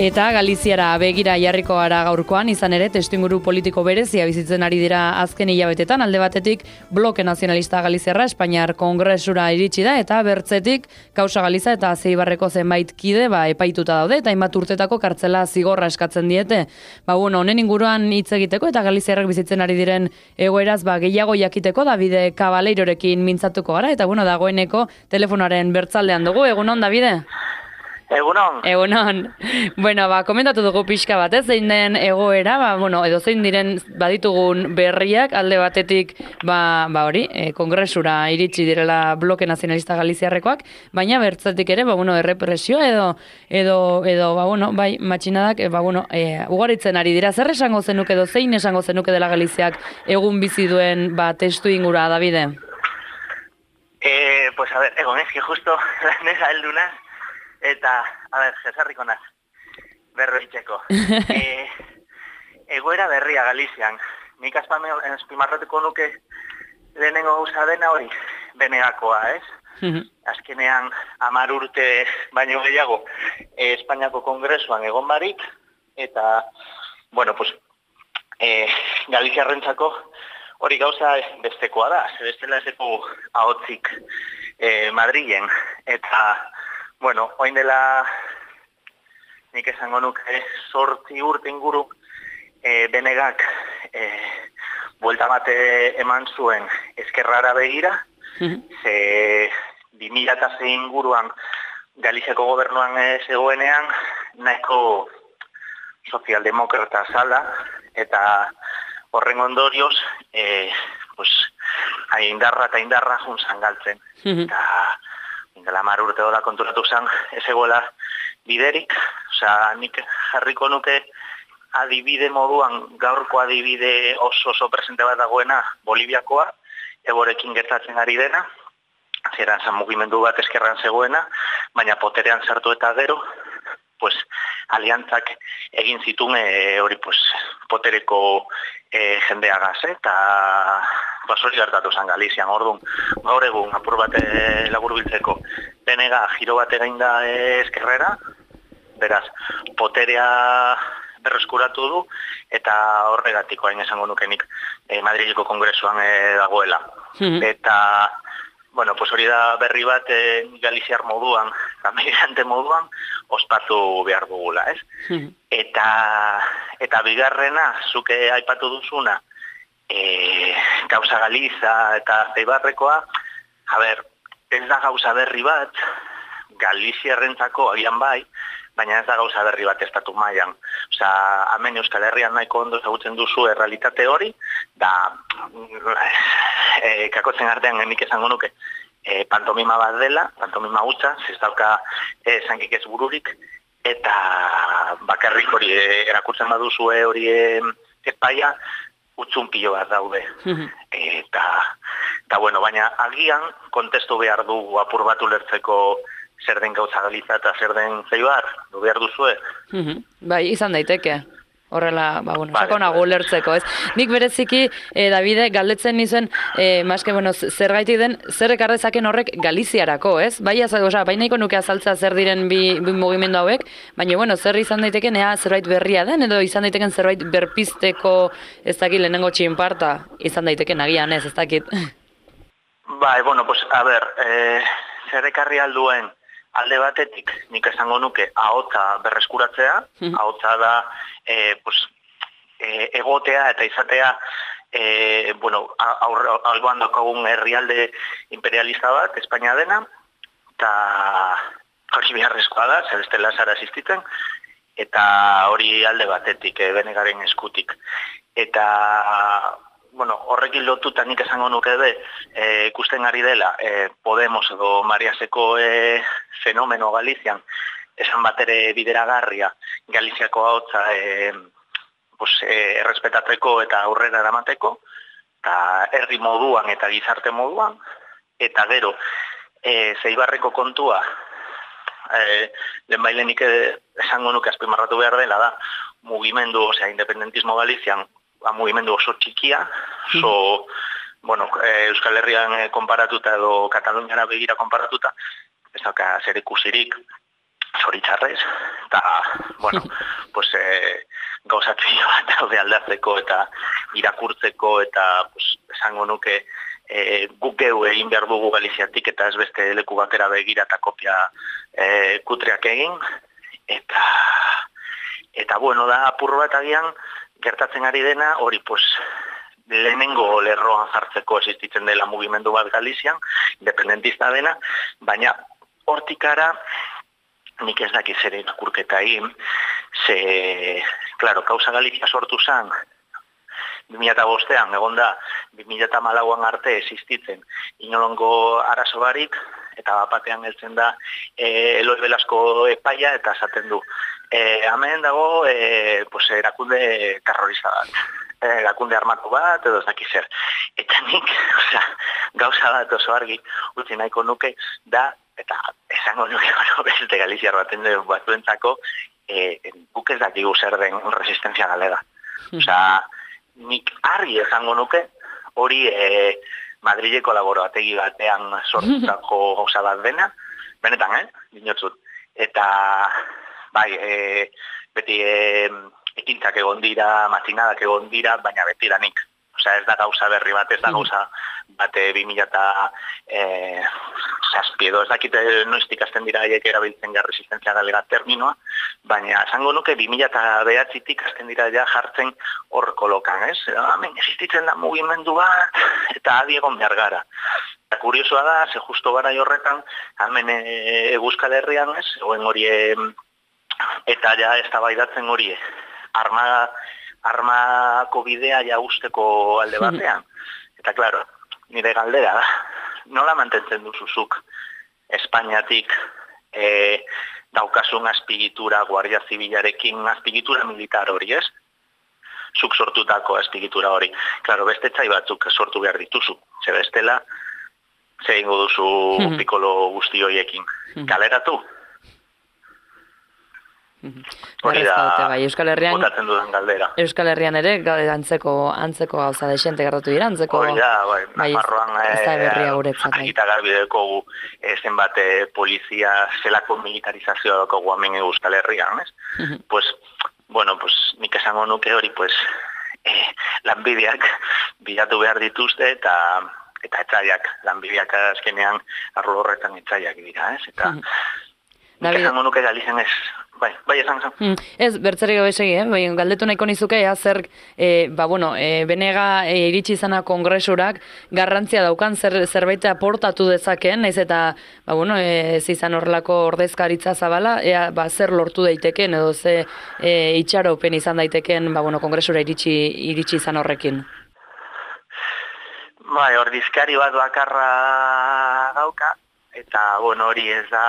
Eta Galiziara begira jarriko gara gaurkoan, izan ere testuinguru politiko berezia bizitzen ari dira azken hilabetetan, alde batetik Bloke Nazionalista Galiziarra Espainiar Kongresura iritsi da, eta bertzetik Kausa Galiza eta Zeibarreko zenbait kide epaituta daude, eta hainbat urtetako kartzela zigorra eskatzen diete. Honen inguruan hitz egiteko eta Galiziarrak bizitzen ari diren egoeraz gehiago jakiteko Davide Cabaleirorekin mintzatuko gara, eta dagoeneko telefonoaren bertzaldean dugu. Egunon, Davide? Egunon. Komentatu dugu pixka bat, zein den egoera, edo zein diren baditugun berriak, alde batetik, Kongresura iritsi direla Bloke Nazionalista Galiziarrekoak, baina bertzetik ere, errepresioa edo matxinadak, ugaritzen ari dira. Zer esango zenuke edo zein esango zenuke dela Galiziak egun bizi duen testu ingura, Davide? Egon ezki justo nesa heldunaz, eta, jesarriko naz, berroitzeko. Egoera berria Galizian. Nik azpimarratuko nuke lehenengo gauza dena hori benegakoa, ez? Azkenean 10 urte baino gehiago Espainiako Kongresuan egon barik, eta, Galiziarrentzako hori gauza bestekoa da, bestela ezeko ahotzik Madrilen, eta, oin dela nik esango nuke 8 urte inguru benegak buelta bate eman zuen ezkerrara begira, ze 2006 inguruan Galiziako gobernuan zegoenean nahiko sozialdemokrata zala, eta horren ondorioz indarra juntzan galtzen. Eta indela 10 urte da konturatu zen ez egoela biderik, nik jarriko nuke adibide moduan, gaurko adibide oso presente bat dagoena Boliviakoa, Eborekin gertatzen ari dena, zeran zan mugimendu bat eskerran zegoena, baina poterean sartu eta gero, aliantzak egin zituen hori potereko jendeagaz, eta hori gertatu zen Galizian. Orduan, gaur egun apur bat laburbiltzeko benega giro bat egin da eskerrera, beraz, poterea berreskuratu du, eta horregatiko hain esango nukenik Madrileko Kongresuan dagoela. Eta, hori da berri bat Galiziar moduan, migrante moduan, ospatu behar dugula, ez? Eta bigarrena, zuke aipatu duzuna, Kausa Galiza eta Zeibarrekoa, ez da gauza berri bat, Galiziarrentzako agian bai, baina ez da gauza berri bat estatu mailan. Hemen Euskal Herrian nahiko ondo ezagutzen duzu errealitate hori, da kakotzen artean nik esango nuke pantomima bat dela, pantomima hutsa, ez dauka zankik ez bururik, eta bakarrik hori erakurtzen baduzue hori epaia, utzun pilo bat daude. Eta baina agian kontestu behar du apur bat ulertzeko zer den Kausa Galiza eta zer den Zeibar, du behar duzue? Izan daiteke. Horrela, sakonago ulertzeko, ez? Nik bereziki, Davide, galdetzen nizuen, zer gaitik den, zer ekarrezaken horrek Galiziarako, ez? Bainaiko nuke azaltza zer diren bi mugimendu hauek, baina, zer izan daiteken, zerbait berria den, edo izan daiteken zerbait berpizteko, ez dakit, lehenengo txinparta, izan daiteken agian, ez dakit. Zer ekarri alduen, alde batetik, nik esango nuke ahotsa berreskuratzea, ahotsa da egotea eta izatea alboan daukagun herrialde imperialista bat, Espainia dena, eta hori beharrezkoa da, zer bestela zara existitzen, eta hori alde batetik, benegaren eskutik. Eta horrekin lotuta nik esango nuke ikusten ari dela Podemos edo Mariaseko fenomeno Galizian, esan bat ere bideragarria Galiziako ahotsa errespetatzeko eta aurrera eramateko, eta herri moduan eta gizarte moduan, eta gero Zeibarreko kontua, lehenbailenik esango nuke azpimarratu behar dela da, mugimendu, independentismo Galizian, mugimendu oso txikia, Euskal Herrian konparatuta edo Kataluniara begira konparatuta, ez dauka zer ikusirik zoritxarrez, eta, bueno, pues, gauzatio bat daude aldatzeko eta irakurtzeko eta, pues, esango nuke, guk geu egin behar dugu Galiziatik eta ez beste leku batera begira eta kopia kutreak egin, eta bueno, da apur bat agian gertatzen ari dena, hori, pues, lehenengo lerroan jartzeko existitzen dela mugimendu bat Galizian, independentista dena, baina hortikara nik ez dakiz ere irakurketa egin, claro, Kausa Galizia sortu zen, 2005an, egon da, 2014an arte existitzen inolongo arazo barik, eta bapatean heltzen da Eloi Velasco epaia, eta esaten du, hemen dago pues, erakunde terrorista bat, erakunde armatu bat, edo ez dakiz zer. Eta nik, gauza bat oso argi, utzi nahiko nuke, da, eta esango nuke beste Galiziar baten batzuentzako, guk ez dakigu zer den resistenzia galega. Nik argi esango nuke, hori Madrileko laborategi batean sortutako gauza bat dena, benetan, dinotzut. Eta, bai, beti ekintzak egon dira, matxinadak egon dira, baina beti da nik. Ez da gauza berri bat, ez da gauza bat 2007 edo, ez dakit noiztik hasten dira haiek erabiltzen gara resistenzia galega terminoa, baina esango nuke 2009tik hasten dira ja jartzen hor kolokan, ez? Hemen existitzen da mugimendu bat, eta adi egon behar gara. Eta kuriosoa da, ze justo gara horretan, hemen Euskal Herrian, ez? Egoen horie, eta ja ez da baidatzen horie, armako bidea ja usteko alde batean. Eta, klaro, nire galdera da, nola mantentzen duzuzuk Espainiatik daukasun azpigitura Guardia Zibilarekin azpigitura militar hori, ez? Zuk sortutako azpigitura hori. Klaro, beste txai batzuk sortu behar dituzu. Ze bestela, ze ingo duzu pikolo guzti horiekin. Kaleratu? Hori da, Euskal Herrian, botatzen dudan galdera. Euskal Herrian ere, antzeko gauza da xente gertatu dira, antzeko... Hori da, Nafarroan, ez da berria guretzat. Argita garbi dekogu zenbat polizia zelako militarizazioa dekogu hemen Euskal Herrian, ez? Pues, bueno, nik esango nuke hori, pues, lanbideak bilatu behar dituzte eta etzaiak, lanbideak azkenean arlo horretan etzaiak dira, ez? Eta nik esango nuke Galizian ez... Bai, esan. Ez, bertzerik gabe segi, galdetu nahiko nizuke, zer, benega iritsi izana kongresurak garrantzia daukan zerbait aportatu dezakeen, naiz eta, ez izan horrelako ordezkaritza zabala, zer lortu daiteken, edo ze itxaropen izan daiteken, kongresura iritsi izan horrekin. Bai, ordezkari bat bakarra dauka, eta, hori ez da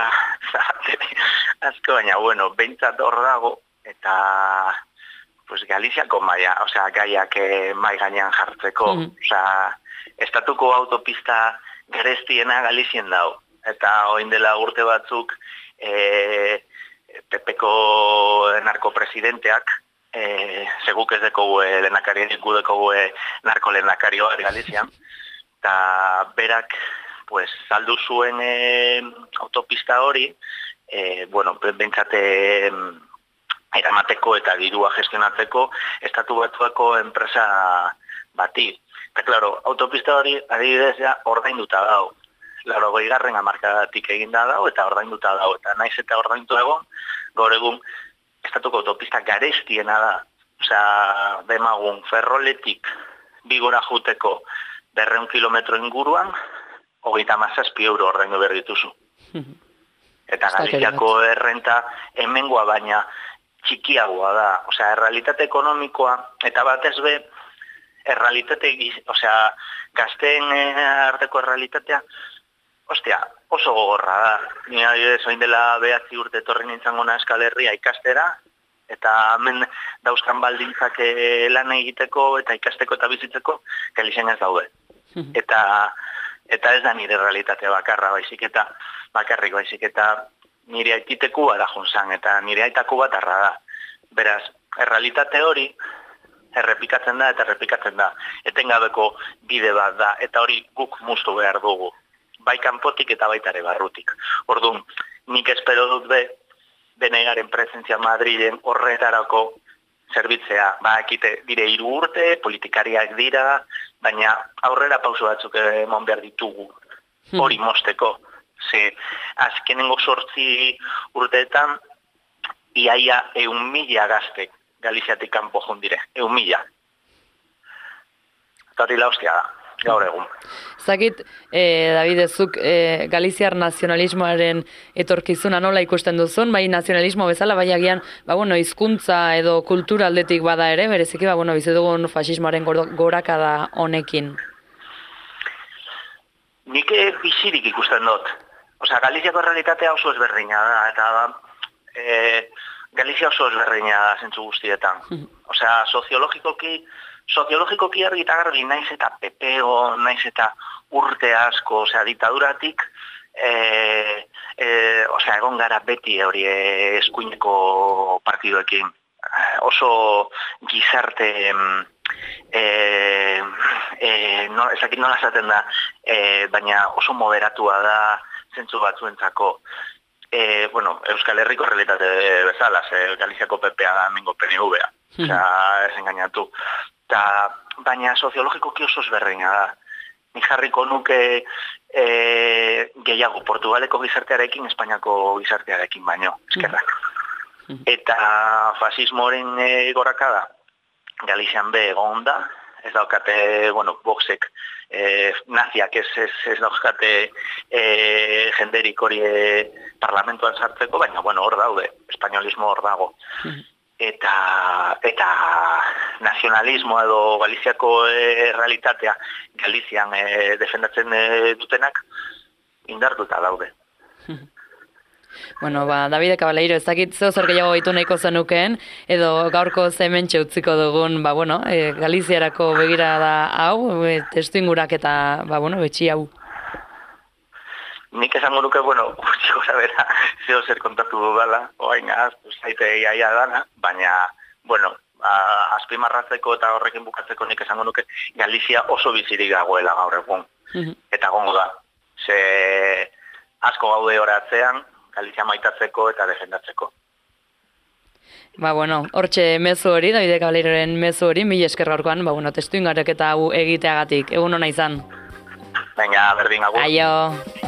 asko, baina, behintzat hor dago, eta Galiziako gaiak mai gainean jartzeko. Estatuko autopista garestiena Galizien dago. Eta oin dela urte batzuk PP-ko narkopresidenteak, seguk ez dekogu lehendakari, gu dekogu narko lehendakarioa Galizian, eta berak saldu zuen autopista hori, bentsate eramateko eta dirua gestionatzeko estatu batuako enpresa bati. Eta, klaro, autopista hori adibidez ordainduta dago. 80. hamarkadatik eginda dago eta ordainduta dago. Eta naiz eta ordaindu egon, gaur egun estatuko autopista garestiena da. Demagun Ferroletik Bigora juteko 200 kilometro inguruan, 37 euro ordaindu behar dituzu. Eta Galiziako errenta hemengoa baina txikiagoa da. Errealitate ekonomikoa, eta batez be, gazteen arteko errealitatea, oso gogorra da. Ni adibidez, oin dela 9 urte etorri nintzen gona Euskal Herria ikastera, eta hemen dauzkan baldintzak lan egiteko eta ikasteko eta bizitzeko Galizian ez daude. Eta ez da nire realitatea baizik eta nire aititeku da junzan, eta nire aitaku bat arra da. Beraz, errealitate hori errepikatzen da, etengabeko bide bat da, eta hori guk muztu behar dugu, bai kanpotik eta baitare barrutik. Orduan, nik espero dut benegaren presentzia Madrilen horretarako zerbitzea. Ekite dire 3 urte, politikariak dira, baina aurrera pauso batzuk emon behar ditugu hori mosteko. Ze azkenengo 8 urteetan iaia 100.000 gaztek Galiziatik kanpo joan dire, 100.000. Eta hori laustia da, gaur egun. Zakit, David, ezuk Galiziar nazionalismoaren etorkizuna nola ikusten duzun, bai nazionalismo bezala, bai agian, hizkuntza edo kultura aldetik bada ere, bereziki, bizi dugun fasismoaren gorakada honekin. Nik bizirik ikusten dut. Galiziako realitatea oso ezberdina da, eta Galizia oso ezberdina da zentzu guztietan. Soziologikoki argi eta garbi naiz eta pepeo, naiz eta urte asko, diktaduratik, egon gara beti hori eskuineko partidoekin. Oso gizarte, ezakit nola esaten da, baina oso moderatua da zentzu batzuentzako. Euskal Herriko realitate bezala, Galiziako PPA da hemengo PNV-a, ez engainatu. Baina soziologikoki oso ezberdina da. Nik jarriko nuke gehiago Portugaleko gizartearekin, Espainiako gizartearekin baino, eskerrak. Eta fasismoren gorakada, Galizian egon da, ez daukate, Voxek, naziak ez daukate jenderik hori parlamentuan sartzeko, baina, hor daude, espainolismo hor dago. Eta nazionalismo edo Galiziako realitatea Galizian defendatzen dutenak indartuta daude. Davide Cabaleiro, ez dakit zeo zer gehiago gaitu nahiko zenukeen, edo gaurko hementxe utziko dugun, Galiziarako begirada hau, testu ingurak eta, betxi hau. Nik esango nuke, gutxiko zabera, zeo zer kontatu dudala, oainaz, zaite iaia dana, baina, azpimarratzeko eta horrekin bukatzeko nik esango nuke Galizia oso bizirik dagoela gaur egun. Eta gongo da. Ze asko gaude horatzean, Galizia maitatzeko eta defendatzeko. Hortxe mezu hori, Davide Cabaleiroren mezu hori, mila esker gaurkoan, testu ingarek eta hau egiteagatik. Egun hona izan. Baina, berdin agur. Aio.